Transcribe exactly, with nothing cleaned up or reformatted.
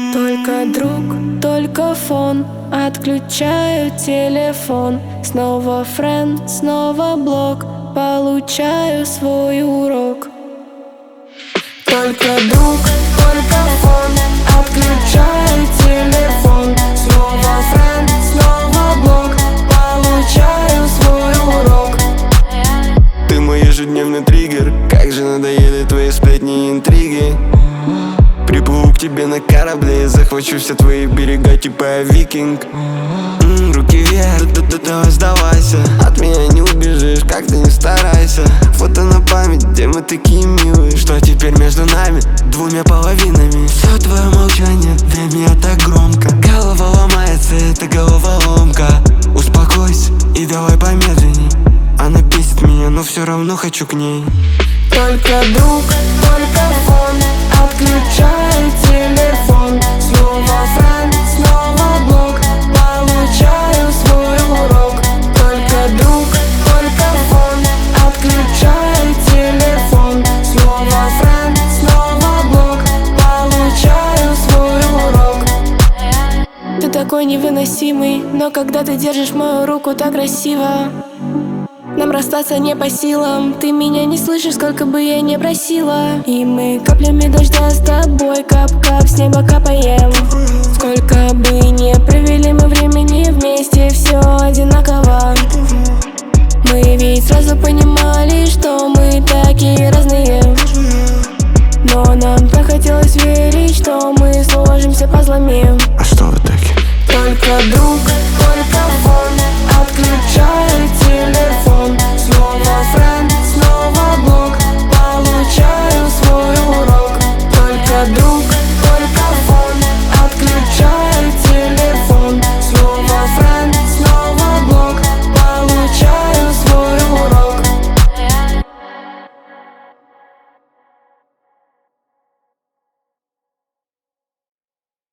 Только друг, только фон. Отключаю телефон. Снова френд, снова блок. Получаю свой урок. Только друг, только фон. Отключаю телефон. Снова френд, снова блок. Получаю свой урок. Ты мой ежедневный триггер. Как же надоели твои сплетни и интриги. Приплыву к тебе на корабле, захвачу все твои берега, типа я викинг. М-м, руки вверх, давай сдавайся. От меня не убежишь, как ты не старайся. Фото на память, где мы такие милые. Что теперь между нами, двумя половинами? Все твое молчание для меня так громко. Голова ломается, это головоломка. Успокойся и давай помедленней. Она бесит меня, но все равно хочу к ней. Только друг, только фон. Отключаю телефон. Снова френд, снова блок. Получаю свой урок. Только друг, только фон. Отключаю телефон. Снова френд, снова блок. Получаю свой урок. Ты такой невыносимый, но когда ты держишь мою руку так красиво, нам расстаться не по силам. Ты меня не слышишь, сколько бы я не просила. И мы каплями дождя с тобой, кап-кап с неба капаем. Сколько бы не провели мы времени вместе, все одинаково. Мы ведь сразу понимали, что мы такие разные. Но нам так хотелось верить, что мы сложимся пазлами. А что в итоге? Только друг.